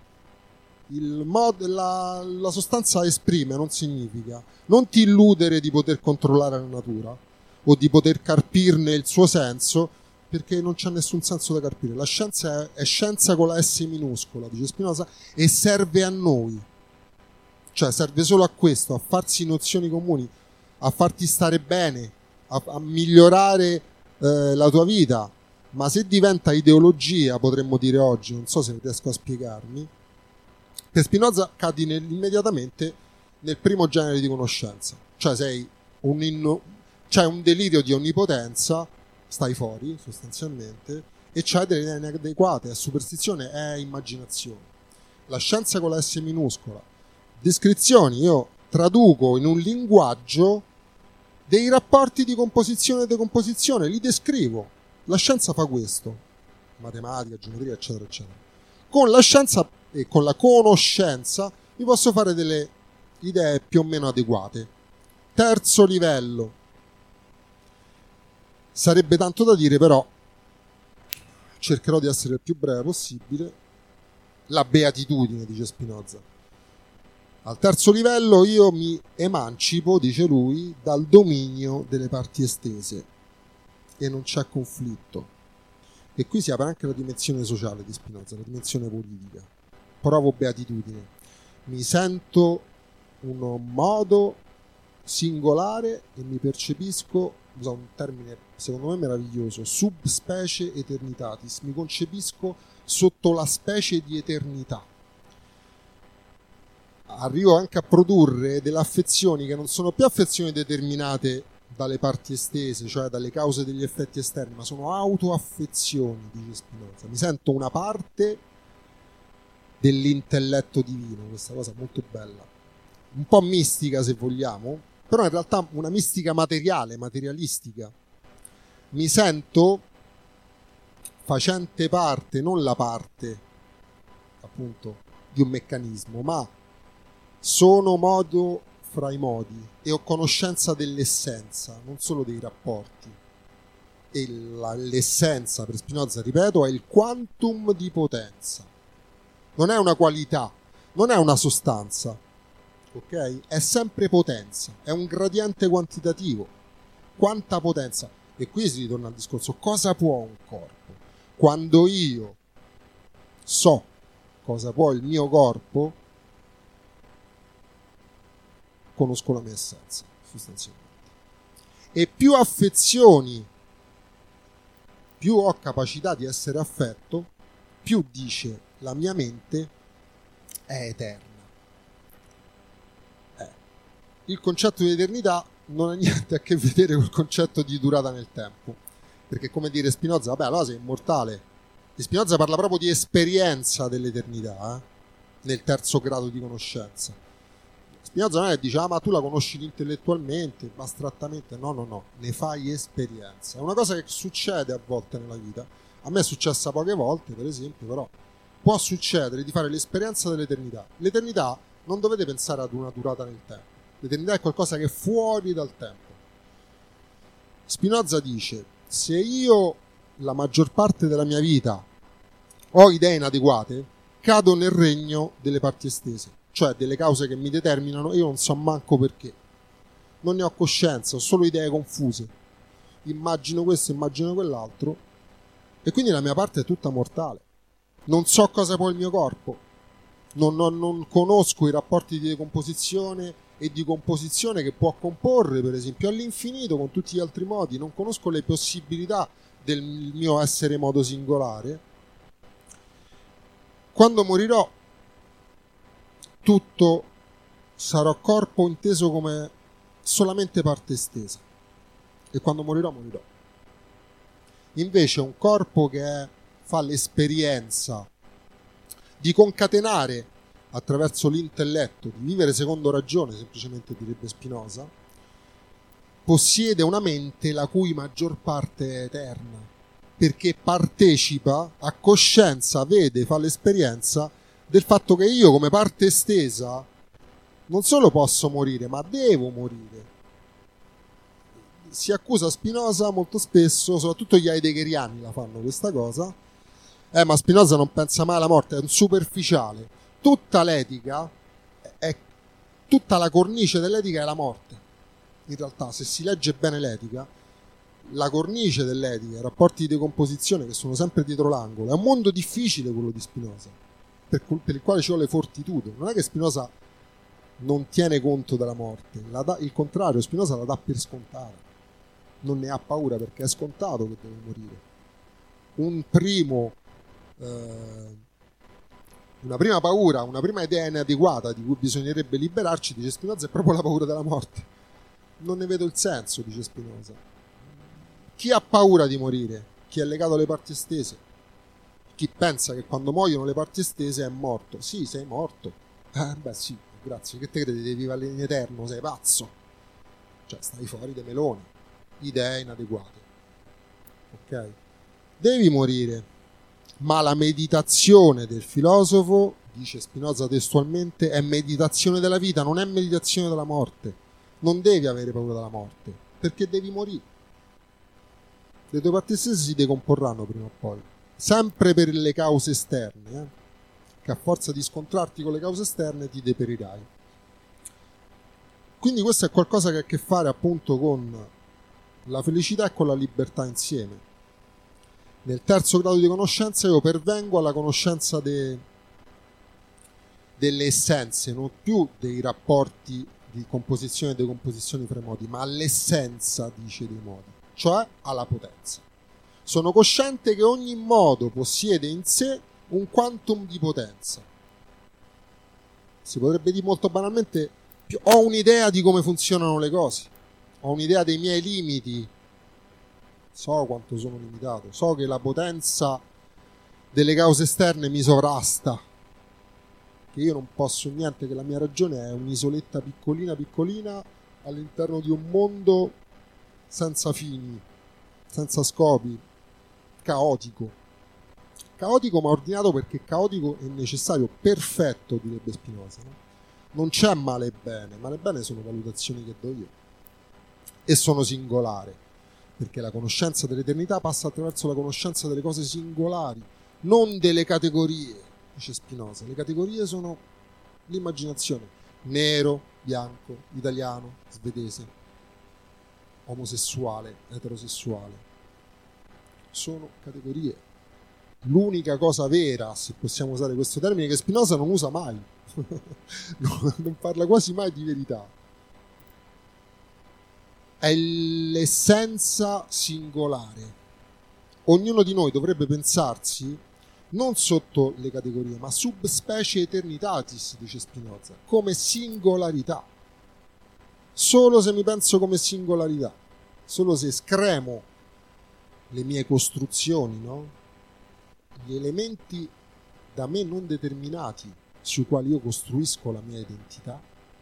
La sostanza esprime, non significa. Non ti illudere di poter controllare la natura o di poter carpirne il suo senso, perché non c'è nessun senso da carpire. La scienza è scienza con la S minuscola, dice Spinoza, e serve a noi. Cioè serve solo a questo, a farsi nozioni comuni, a farti stare bene, a migliorare la tua vita. Ma se diventa ideologia, potremmo dire oggi, non so se riesco a spiegarmi, per Spinoza cadi immediatamente nel primo genere di conoscenza. Cioè sei c'hai un delirio di onnipotenza, stai fuori sostanzialmente, e c'hai delle idee inadeguate, è superstizione, è immaginazione. La scienza con la S minuscola, descrizioni, io traduco in un linguaggio dei rapporti di composizione e decomposizione, li descrivo. La scienza fa questo, matematica, geometria, eccetera, eccetera. Con la scienza e con la conoscenza vi posso fare delle idee più o meno adeguate. Terzo livello. Sarebbe tanto da dire, però cercherò di essere il più breve possibile. La beatitudine, dice Spinoza. Al terzo livello io mi emancipo, dice lui, dal dominio delle parti estese e non c'è conflitto. E qui si apre anche la dimensione sociale di Spinoza, la dimensione politica. Provo beatitudine. Mi sento un modo singolare e mi percepisco, uso un termine secondo me meraviglioso, subspecie eternitatis. Mi concepisco sotto la specie di eternità. Arrivo anche a produrre delle affezioni che non sono più affezioni determinate dalle parti estese, cioè dalle cause degli effetti esterni, ma sono autoaffezioni, dice Spinoza. Mi sento una parte dell'intelletto divino, questa cosa molto bella, un po' mistica se vogliamo, però in realtà una mistica materiale, materialistica. Mi sento facente parte, non la parte appunto di un meccanismo, ma sono modo fra i modi e ho conoscenza dell'essenza, non solo dei rapporti. E l'essenza, per Spinoza, ripeto, è il quantum di potenza. Non è una qualità, non è una sostanza, ok? È sempre potenza, è un gradiente quantitativo. Quanta potenza? E qui si ritorna al discorso, cosa può un corpo? Quando io so cosa può il mio corpo, conosco la mia essenza, sostanzialmente. E più affezioni, più ho capacità di essere affetto, più dice la mia mente è eterna. Il concetto di eternità non ha niente a che vedere col concetto di durata nel tempo, perché come dire Spinoza, vabbè, allora sei immortale. E Spinoza parla proprio di esperienza dell'eternità, nel terzo grado di conoscenza. Spinoza non è che dice, ma tu la conosci intellettualmente, astrattamente. No, ne fai esperienza. È una cosa che succede a volte nella vita. A me è successa poche volte, per esempio, però può succedere di fare l'esperienza dell'eternità. L'eternità non dovete pensare ad una durata nel tempo. L'eternità è qualcosa che è fuori dal tempo. Spinoza dice, se io la maggior parte della mia vita ho idee inadeguate, cado nel regno delle parti estese. Cioè delle cause che mi determinano e io non so manco perché. Non ne ho coscienza, ho solo idee confuse. Immagino questo, immagino quell'altro. E quindi la mia parte è tutta mortale. Non so cosa può il mio corpo. Non conosco i rapporti di decomposizione e di composizione che può comporre, per esempio, all'infinito con tutti gli altri modi. Non conosco le possibilità del mio essere modo singolare. Quando morirò, tutto sarò corpo inteso come solamente parte estesa, e quando morirò. Invece un corpo che fa l'esperienza di concatenare attraverso l'intelletto, di vivere secondo ragione, semplicemente direbbe Spinoza, possiede una mente la cui maggior parte è eterna, perché partecipa a coscienza, vede, fa l'esperienza del fatto che io come parte estesa non solo posso morire, ma devo morire. Si accusa Spinoza molto spesso, soprattutto gli heideggeriani la fanno questa cosa, ma Spinoza non pensa mai alla morte, è un superficiale. Tutta l'etica, tutta la cornice dell'etica è la morte. In realtà, se si legge bene l'etica, la cornice dell'etica, i rapporti di decomposizione che sono sempre dietro l'angolo. È un mondo difficile quello di Spinoza, per il quale ci vuole fortitudo. Non è che Spinoza non tiene conto della morte, il contrario, Spinoza la dà per scontata, non ne ha paura perché è scontato che deve morire. Una prima paura, una prima idea inadeguata di cui bisognerebbe liberarci, dice Spinoza, è proprio la paura della morte. Non ne vedo il senso, dice Spinoza. Chi ha paura di morire? Chi è legato alle parti estese? Chi pensa che quando muoiono le parti estese è morto? Sì, sei morto. Beh sì, grazie. Che te credi? Devi vivere in eterno? Sei pazzo. Cioè, stai fuori dei meloni. Idee inadeguate. Ok? Devi morire. Ma la meditazione del filosofo, dice Spinoza testualmente, è meditazione della vita, non è meditazione della morte. Non devi avere paura della morte, perché devi morire. Le tue parti estese si decomporranno prima o poi, sempre per le cause esterne, che a forza di scontrarti con le cause esterne ti deperirai. Quindi questo è qualcosa che ha a che fare appunto con la felicità e con la libertà insieme. Nel terzo grado di conoscenza io pervengo alla conoscenza delle essenze, non più dei rapporti di composizione e decomposizione fra i modi, ma all'essenza, dice, dei modi, cioè alla potenza. Sono cosciente che ogni modo possiede in sé un quantum di potenza. Si potrebbe dire molto banalmente, ho un'idea di come funzionano le cose, ho un'idea dei miei limiti, so quanto sono limitato, so che la potenza delle cause esterne mi sovrasta, che io non posso niente, che la mia ragione è un'isoletta piccolina piccolina all'interno di un mondo senza fini, senza scopi, caotico ma ordinato, perché caotico è necessario, perfetto, direbbe Spinoza, no? Non c'è male e bene sono valutazioni che do io e sono singolari, perché la conoscenza dell'eternità passa attraverso la conoscenza delle cose singolari, non delle categorie, dice Spinoza. Le categorie sono l'immaginazione: nero, bianco, italiano, svedese, omosessuale, eterosessuale. Sono categorie. L'unica cosa vera, se possiamo usare questo termine, che Spinoza non usa mai, non parla quasi mai di verità, è l'essenza singolare. Ognuno di noi dovrebbe pensarsi non sotto le categorie, ma subspecie eternitatis, dice Spinoza, come singolarità. Solo se mi penso come singolarità, solo se scremo le mie costruzioni, no? Gli elementi da me non determinati sui quali io costruisco la mia identità,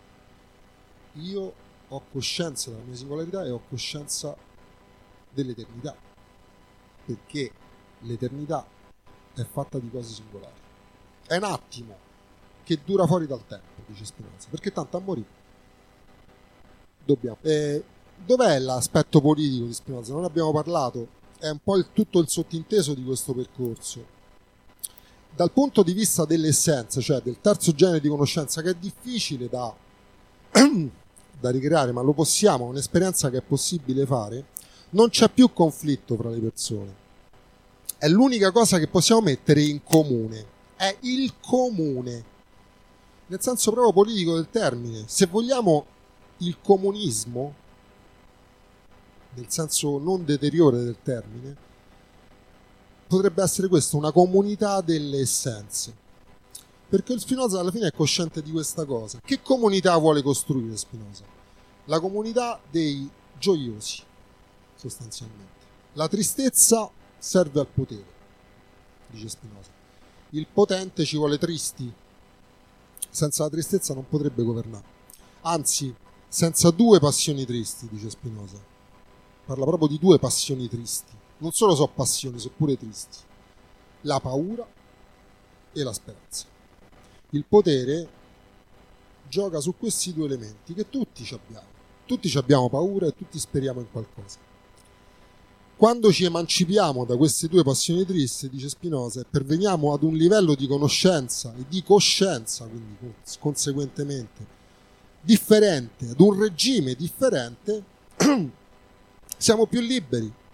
io ho coscienza della mia singolarità e ho coscienza dell'eternità, perché l'eternità è fatta di cose singolari. È un attimo che dura fuori dal tempo, dice Spinoza, perché tanto a morire dobbiamo. Dov'è l'aspetto politico di Spinoza? Non abbiamo parlato, è un po' tutto il sottinteso di questo percorso. Dal punto di vista dell'essenza, cioè del terzo genere di conoscenza, che è difficile da ricreare, ma lo possiamo, è un'esperienza che è possibile fare, non c'è più conflitto fra le persone. È l'unica cosa che possiamo mettere in comune, è il comune, nel senso proprio politico del termine. Se vogliamo il comunismo, nel senso non deteriore del termine, potrebbe essere questo, una comunità delle essenze. Perché Spinoza alla fine è cosciente di questa cosa. Che comunità vuole costruire Spinoza? La comunità dei gioiosi, sostanzialmente. La tristezza serve al potere, dice Spinoza. Il potente ci vuole tristi. Senza la tristezza non potrebbe governare. Anzi, senza due passioni tristi, dice Spinoza. Parla proprio di due passioni tristi. Non solo sono passioni, sono pure tristi. La paura e la speranza. Il potere gioca su questi due elementi che tutti ci abbiamo. Tutti ci abbiamo paura e tutti speriamo in qualcosa. Quando ci emancipiamo da queste due passioni tristi, dice Spinoza, e perveniamo ad un livello di conoscenza e di coscienza, quindi conseguentemente differente, ad un regime differente, siamo più liberi,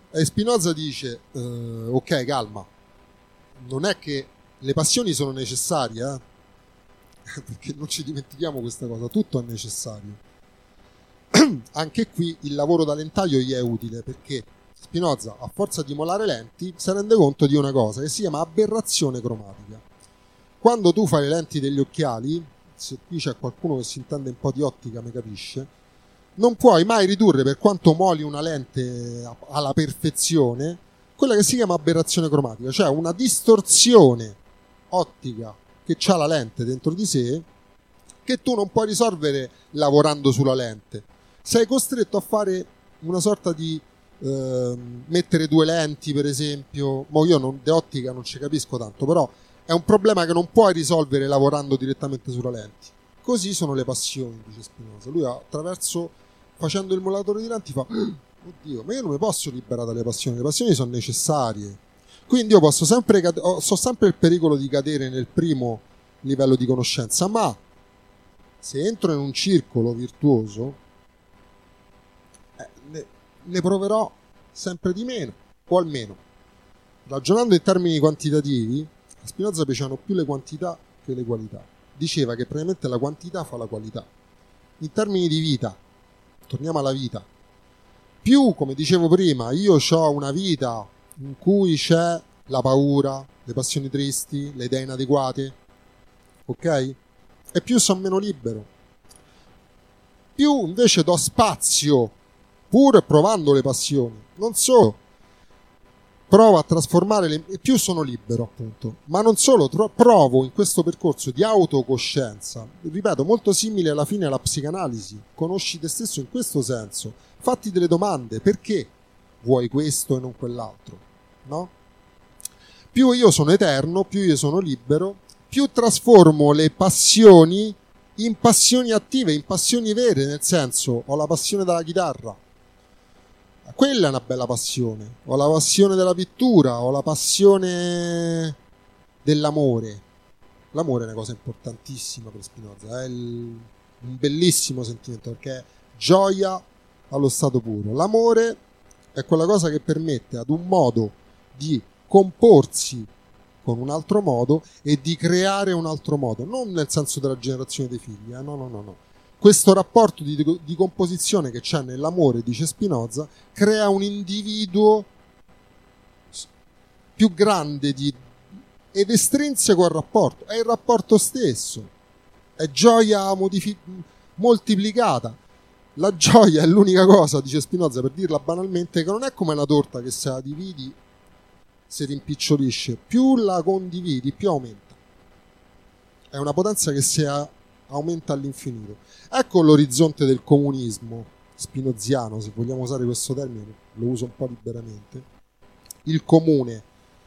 E Spinoza dice, ok, calma, non è che le passioni sono necessarie, perché non ci dimentichiamo questa cosa, tutto è necessario. Anche qui il lavoro da lentaio gli è utile, perché Spinoza, a forza di molare lenti, si rende conto di una cosa che si chiama aberrazione cromatica. Quando tu fai le lenti degli occhiali, se qui c'è qualcuno che si intende un po' di ottica, mi capisce, non puoi mai ridurre, per quanto moli una lente alla perfezione, quella che si chiama aberrazione cromatica, cioè una distorsione ottica che ha la lente dentro di sé, che tu non puoi risolvere lavorando sulla lente. Sei costretto a fare una sorta di mettere due lenti, per esempio. Io di ottica non ci capisco tanto, però è un problema che non puoi risolvere lavorando direttamente sulla lente. Così sono le passioni, dice Spinoza. Lui facendo il molatore di lenti fa: oddio, ma io non mi posso liberare dalle passioni, le passioni sono necessarie. Quindi io posso sempre so sempre il pericolo di cadere nel primo livello di conoscenza, ma se entro in un circolo virtuoso ne proverò sempre di meno, o almeno, ragionando in termini quantitativi, a Spinoza piacevano più le quantità che le qualità. Diceva che praticamente la quantità fa la qualità. In termini di vita, torniamo alla vita, più, come dicevo prima, io ho una vita in cui c'è la paura, le passioni tristi, le idee inadeguate, ok? E più sono meno libero. Più invece do spazio, pur provando le passioni, non solo, provo a trasformare e più sono libero, appunto, ma non solo, provo in questo percorso di autocoscienza, ripeto, molto simile alla fine alla psicanalisi, conosci te stesso in questo senso, fatti delle domande, perché vuoi questo e non quell'altro, no? Più io sono eterno, più io sono libero, più trasformo le passioni in passioni attive, in passioni vere, nel senso, ho la passione della chitarra, quella è una bella passione, ho la passione della pittura, ho la passione dell'amore. L'amore è una cosa importantissima per Spinoza, è un bellissimo sentimento, perché è gioia allo stato puro. L'amore è quella cosa che permette ad un modo di comporsi con un altro modo e di creare un altro modo, non nel senso della generazione dei figli, no. Questo rapporto di composizione che c'è nell'amore, dice Spinoza, crea un individuo più grande ed estrinseco al rapporto. È il rapporto stesso, è gioia moltiplicata. La gioia è l'unica cosa, dice Spinoza, per dirla banalmente, che non è come una torta che se la dividi si rimpicciolisce. Più la condividi, più aumenta. È una potenza che si aumenta all'infinito. Ecco l'orizzonte del comunismo spinoziano, se vogliamo usare questo termine, lo uso un po' liberamente. Il comune.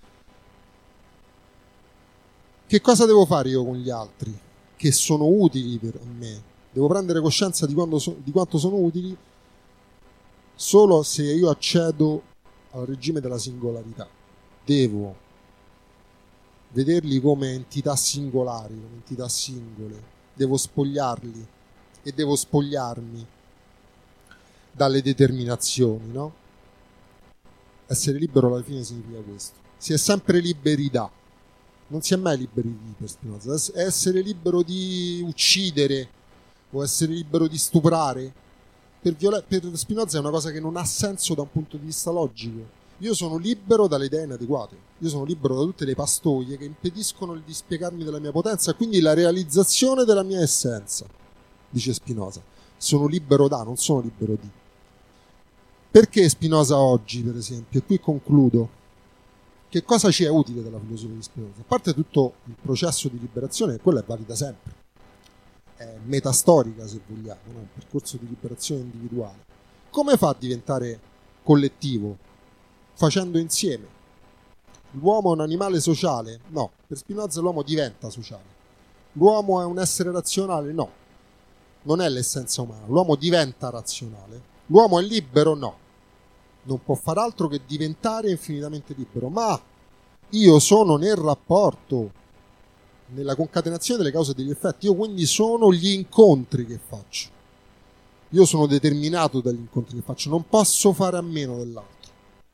Che cosa devo fare io con gli altri che sono utili per me? Devo prendere coscienza di quanto sono utili solo se io accedo al regime della singolarità. Devo vederli come entità singolari, come entità singole. Devo spogliarli e devo spogliarmi dalle determinazioni, no? Essere libero alla fine significa questo. Si è sempre liberi da, non si è mai liberi di per Spinoza. Essere libero di uccidere o essere libero di stuprare per Spinoza è una cosa che non ha senso da un punto di vista logico. Io sono libero dalle idee inadeguate, io sono libero da tutte le pastoie che impediscono il dispiegarmi della mia potenza e quindi la realizzazione della mia essenza, dice Spinoza. Sono libero da, non sono libero di. Perché Spinoza oggi, per esempio, e qui concludo, che cosa ci è utile della filosofia di Spinoza? A parte tutto il processo di liberazione, quello è valido sempre, è metastorica se vogliamo, no? Un percorso di liberazione individuale. Come fa a diventare collettivo? Facendo insieme. L'uomo è un animale sociale? No, per Spinoza l'uomo diventa sociale. L'uomo è un essere razionale? No, non è l'essenza umana, l'uomo diventa razionale. L'uomo è libero? No, non può far altro che diventare infinitamente libero, ma io sono nel rapporto, nella concatenazione delle cause e degli effetti, io quindi sono gli incontri che faccio, io sono determinato dagli incontri che faccio, non posso fare a meno dell'altro.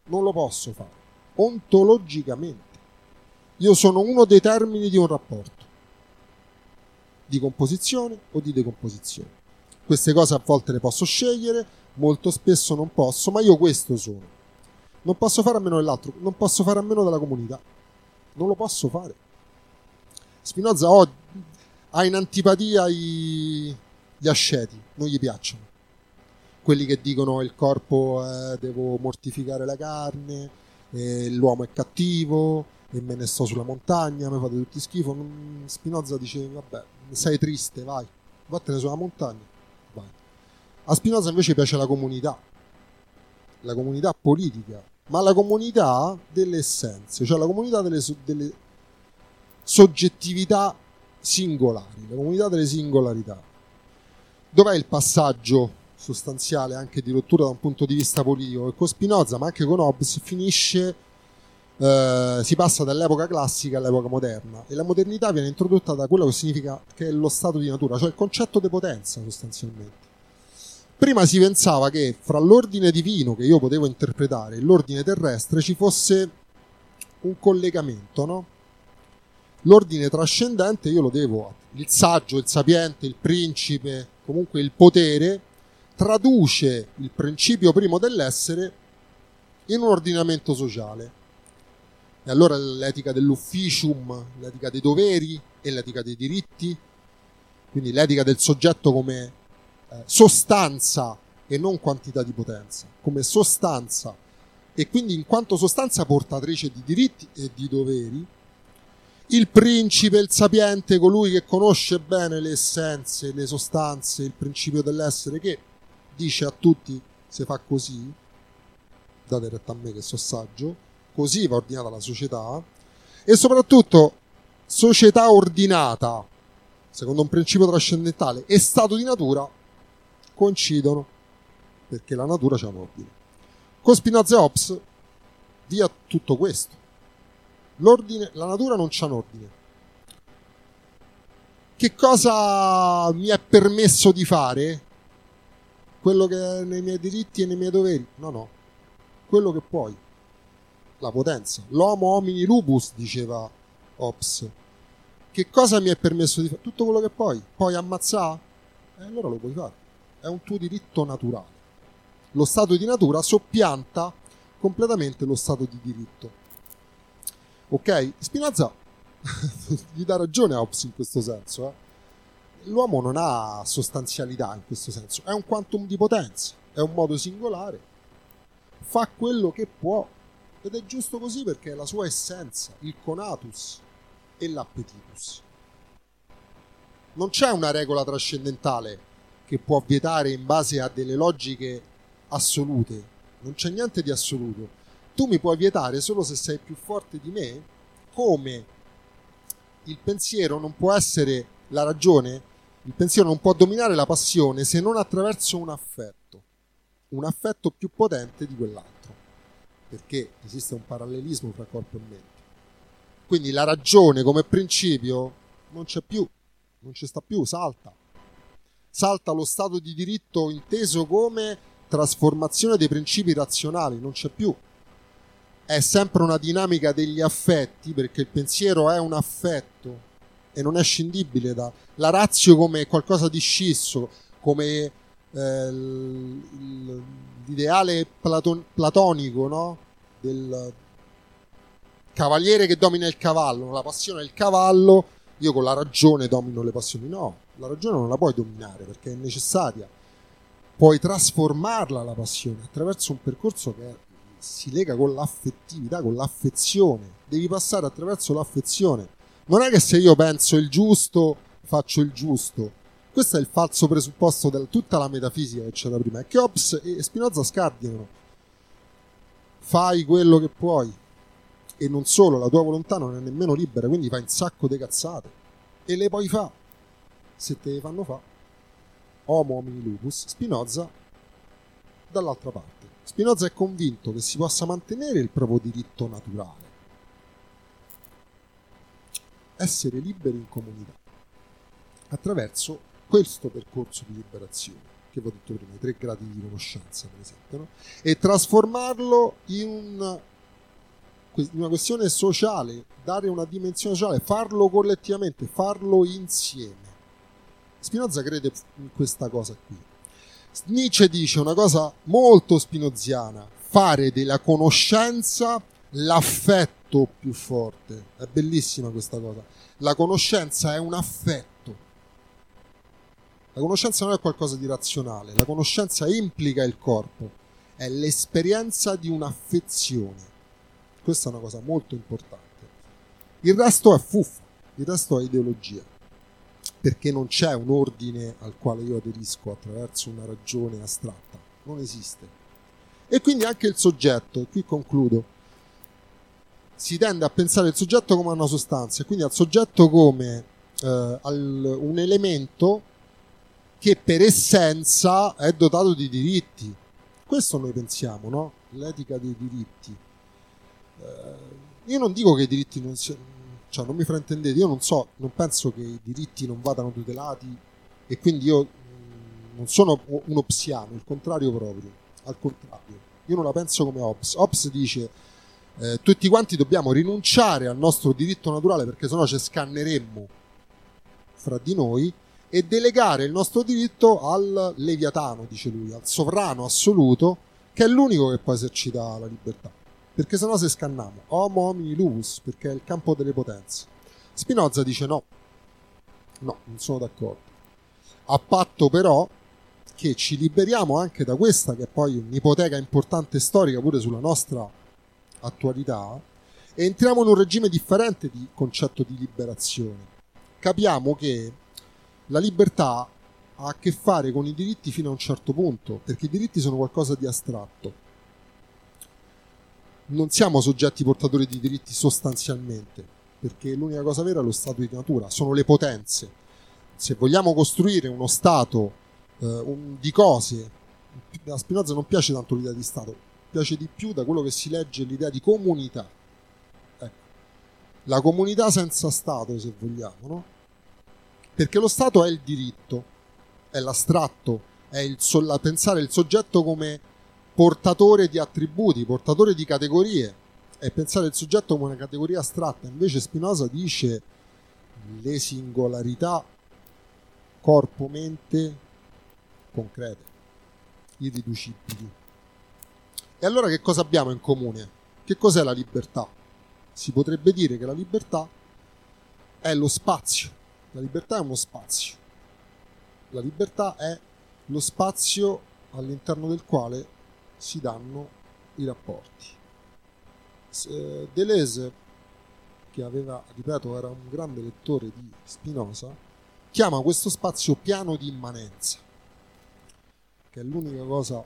Non lo posso fare. Ontologicamente. Io sono uno dei termini di un rapporto. Di composizione o di decomposizione. Queste cose a volte le posso scegliere, molto spesso non posso, ma io questo sono. Non posso fare a meno dell'altro, non posso fare a meno della comunità. Non lo posso fare. Spinoza ha in antipatia gli asceti, non gli piacciono. Quelli che dicono il corpo devo mortificare la carne, l'uomo è cattivo e me ne sto sulla montagna, mi fate tutti schifo. Spinoza dice vabbè, sei triste, vai, vattene sulla montagna, vai. A Spinoza invece piace la comunità politica, ma la comunità delle essenze, cioè la comunità delle soggettività singolari, la comunità delle singolarità. Dov'è il passaggio sostanziale anche di rottura da un punto di vista politico? E con Spinoza, ma anche con Hobbes, si passa dall'epoca classica all'epoca moderna, e la modernità viene introdotta da quello che significa che è lo stato di natura, cioè il concetto di potenza sostanzialmente. Prima si pensava che fra l'ordine divino che io potevo interpretare e l'ordine terrestre ci fosse un collegamento, no? L'ordine trascendente io lo devo, il saggio, il sapiente, il principe, comunque il potere, traduce il principio primo dell'essere in un ordinamento sociale. E allora l'etica dell'ufficium, l'etica dei doveri e l'etica dei diritti, quindi l'etica del soggetto come sostanza e non quantità di potenza, come sostanza, e quindi in quanto sostanza portatrice di diritti e di doveri. Il principe, il sapiente, colui che conosce bene le essenze, le sostanze, il principio dell'essere, che dice a tutti se fa così, date retta a me che so saggio, così va ordinata la società, e soprattutto società ordinata secondo un principio trascendentale e stato di natura coincidono, perché la natura c'ha un ordine. Con Spinoza e Hobbes via tutto questo. L'ordine, la natura non c'ha un ordine. Che cosa mi è permesso di fare? Quello che è nei miei diritti e nei miei doveri? No. Quello che puoi. La potenza. L'homo homini lupus, diceva Hobbes. Che cosa mi è permesso di fare? Tutto quello che puoi. Puoi ammazzare? Allora lo puoi fare. È un tuo diritto naturale. Lo stato di natura soppianta completamente lo stato di diritto. Ok? Spinoza gli dà ragione a Hobbes in questo senso. L'uomo non ha sostanzialità in questo senso, è un quantum di potenza, è un modo singolare, fa quello che può, ed è giusto così perché è la sua essenza, il conatus e l'appetitus. Non c'è una regola trascendentale che può vietare in base a delle logiche assolute, non c'è niente di assoluto. Tu mi puoi vietare solo se sei più forte di me, come il pensiero non può essere la ragione, il pensiero non può dominare la passione se non attraverso un affetto più potente di quell'altro, perché esiste un parallelismo fra corpo e mente. Quindi la ragione come principio non c'è più, non ci sta più, salta lo stato di diritto inteso come trasformazione dei principi razionali, non c'è più. È sempre una dinamica degli affetti, perché il pensiero è un affetto e non è scindibile da la ratio come qualcosa di scisso, come l'ideale platonico, no? Del cavaliere che domina il cavallo, la passione è il cavallo, io con la ragione domino le passioni. No, la ragione non la puoi dominare perché è necessaria. Puoi trasformarla la passione attraverso un percorso che si lega con l'affettività, con l'affezione. Devi passare attraverso l'affezione. Non è che se io penso il giusto, faccio il giusto. Questo è il falso presupposto di tutta la metafisica che c'era prima. È che Hobbes e Spinoza scardinano. Fai quello che puoi. E non solo, la tua volontà non è nemmeno libera, quindi fai un sacco di cazzate. E le puoi fare. Se te le fanno fa. Homo homini lupus. Spinoza dall'altra parte. Spinoza è convinto che si possa mantenere il proprio diritto naturale, essere liberi in comunità, attraverso questo percorso di liberazione, che vi ho detto prima, i 3 gradi di conoscenza, per esempio, no? E trasformarlo in una questione sociale, dare una dimensione sociale, farlo collettivamente, farlo insieme. Spinoza crede in questa cosa qui. Nietzsche dice una cosa molto spinoziana: fare della conoscenza l'affetto più forte. È bellissima questa cosa. La conoscenza è un affetto. La conoscenza non è qualcosa di razionale, la conoscenza implica il corpo, è l'esperienza di un'affezione. Questa è una cosa molto importante. Il resto è fuffa, il resto è ideologia, perché non c'è un ordine al quale io aderisco attraverso una ragione astratta, non esiste. E quindi anche il soggetto, e qui concludo, si tende a pensare il soggetto come una sostanza, e quindi al soggetto come un elemento che per essenza è dotato di diritti. Questo noi pensiamo, no? L'etica dei diritti. Io non dico che i diritti non siano, cioè non mi fraintendete, io non penso che i diritti non vadano tutelati, e quindi io non sono un hobbesiano, il contrario proprio, al contrario. Io non la penso come Hobbes. Hobbes dice tutti quanti dobbiamo rinunciare al nostro diritto naturale, perché sennò ci scanneremmo fra di noi, e delegare il nostro diritto al Leviatano, dice lui, al sovrano assoluto, che è l'unico che può esercitare la libertà, perché sennò se scanniamo homo homini lupus, perché è il campo delle potenze. Spinoza dice no, non sono d'accordo, a patto però che ci liberiamo anche da questa, che è poi un'ipoteca importante storica pure sulla nostra attualità, e entriamo in un regime differente di concetto di liberazione. Capiamo che la libertà ha a che fare con i diritti fino a un certo punto, perché i diritti sono qualcosa di astratto. Non siamo soggetti portatori di diritti sostanzialmente, perché l'unica cosa vera è lo stato di natura, sono le potenze. Se vogliamo costruire uno stato di cose, a Spinoza non piace tanto l'idea di stato, piace di più, da quello che si legge, l'idea di comunità. Ecco. La comunità senza stato, se vogliamo, no? Perché lo Stato è il diritto, è l'astratto, è pensare il soggetto come portatore di attributi, portatore di categorie, è pensare il soggetto come una categoria astratta. Invece Spinoza dice le singolarità corpo-mente concrete, irriducibili. E allora che cosa abbiamo in comune? Che cos'è la libertà? Si potrebbe dire che la libertà è lo spazio. La libertà è uno spazio. La libertà è lo spazio all'interno del quale si danno i rapporti. Deleuze, che aveva, ripeto, era un grande lettore di Spinoza, chiama questo spazio piano di immanenza, che è l'unica cosa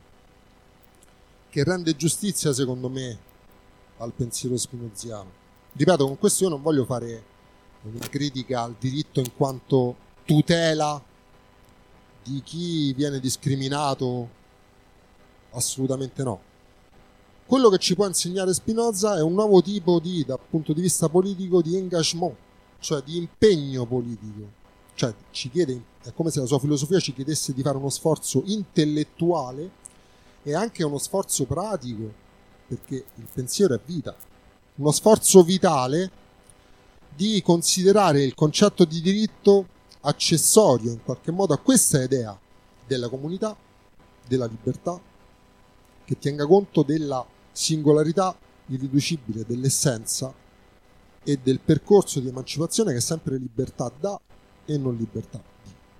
che rende giustizia, secondo me, al pensiero spinoziano. Ripeto, con questo io non voglio fare una critica al diritto in quanto tutela di chi viene discriminato, assolutamente no. Quello che ci può insegnare Spinoza è un nuovo tipo di, dal punto di vista politico, di engagement, cioè di impegno politico. Cioè ci chiede, è come se la sua filosofia ci chiedesse di fare uno sforzo intellettuale e anche uno sforzo pratico, perché il pensiero è vita, uno sforzo vitale di considerare il concetto di diritto accessorio in qualche modo a questa idea della comunità, della libertà, che tenga conto della singolarità irriducibile dell'essenza e del percorso di emancipazione che sempre libertà dà e non libertà